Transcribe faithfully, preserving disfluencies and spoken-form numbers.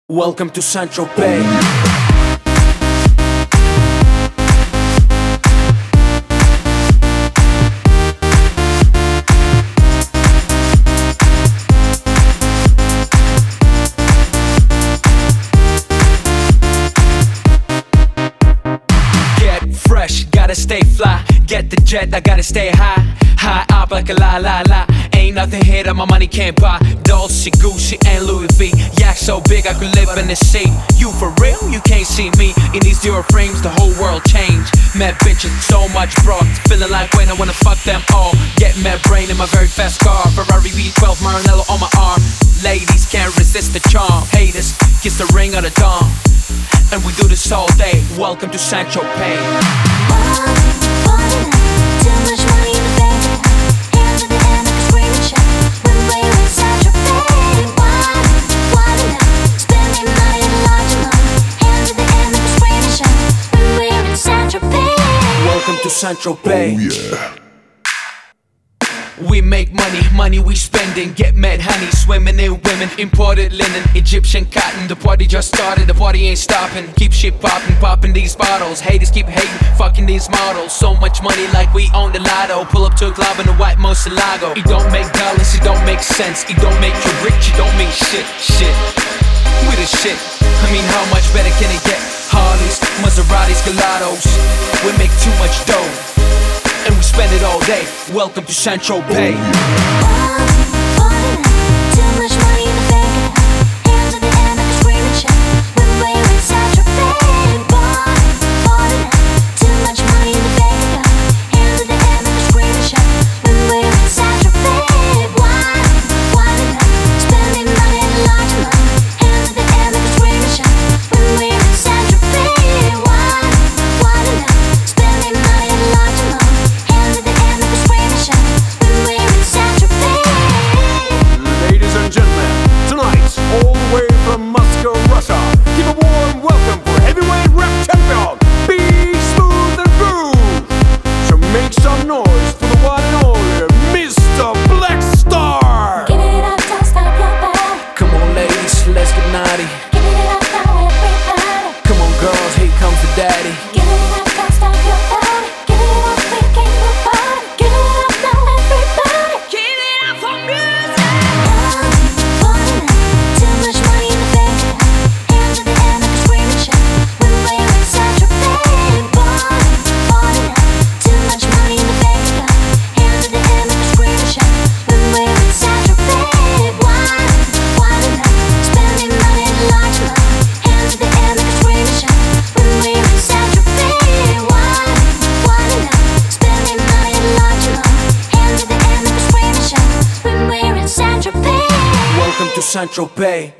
Welcome to Saint-Tropez. Get fresh, gotta stay fly. Get the jet, I gotta stay high. High up like a la la la. Ain't nothing here that my money can't buy. Dolce, Gucci, and Louis V. Yak so big I could live in the sea. You for real? You can't see me. In these zero frames, the whole world changed. Mad bitches, so much broad. Feeling like when I wanna fuck them all. Get mad brain in my very fast car. Ferrari V twelve, Maranello on my arm. Ladies can't resist the charm. Haters, kiss the ring of the dawn. And we do this all day. Welcome to Saint-Tropez. Too much money in the bank. Hands in the air, make a scream and shout. When we're in Saint-Tropez, why, why not? Spending money in a large amount. Hands in the air, make a scream and shout. When we're in Saint-Tropez. Welcome to Saint-Tropez. Oh yeah. We make money, money we spending. Get mad honey, swimming in women. Imported linen, Egyptian cotton. The party just started, the party ain't stopping. Keep shit popping, popping these bottles. Haters keep hating, fucking these models. So much money like we own the lotto. Pull up to a club in a white Murcielago. It don't make dollars, it don't make sense. It don't make you rich, it don't mean shit, shit. We the shit, I mean how much better can it get? Harleys, Maseratis, Gelatos. We make too much dough and we spend it all day. Welcome to Saint-Tropez. Too much money in the bank. Hands in the air, make a scream and shout. When we're in Saint-Tropez, too much money in the bank. Hands in the air, make a scream and shout. When we're in Saint-Tropez, why, why not? Spending money in a large amount. Hands in the air, make a scream and shout. When we're in Saint-Tropez, why, why not? Spending money in a large amount. Ladies and gentlemen, tonight, all the way from Moscow, Russia, give a warm welcome for heavyweight rap champion, Be Smooth and Groove. So make some noise for the one and only Mister Blackstar. Give it up, don't stop your body. Come on ladies, let's get naughty. Give it up now, everybody. Come on girls, here comes the daddy. Give it up, don't stop your body. Give it up, we came to party. Give it up now, everybody. Give it up for music. Too much money in the bank. Hands in the air, make a scream and shout. When we're in Saint-Tropez, too much money in the bank. Hands in the air, make a scream and shout. When we're in Saint-Tropez, why, why not? Spending money in a large amount. Hands in the air, make a scream and shout. When we're in Saint-Tropez, why, why not? Spending money in a large amount. Hands in the air, make a scream and shout. When we're in Saint-Tropez. Welcome to Saint-Tropez.